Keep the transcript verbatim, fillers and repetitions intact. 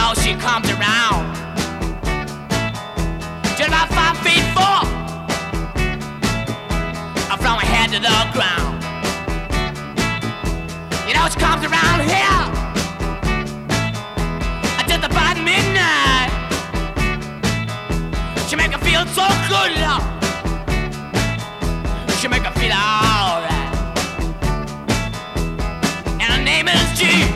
know she comes around. Just about five feet four, from her head to the ground. You know she comes around here just about midnight. She make her feel so good, love. She make her feel alright. And her name is G.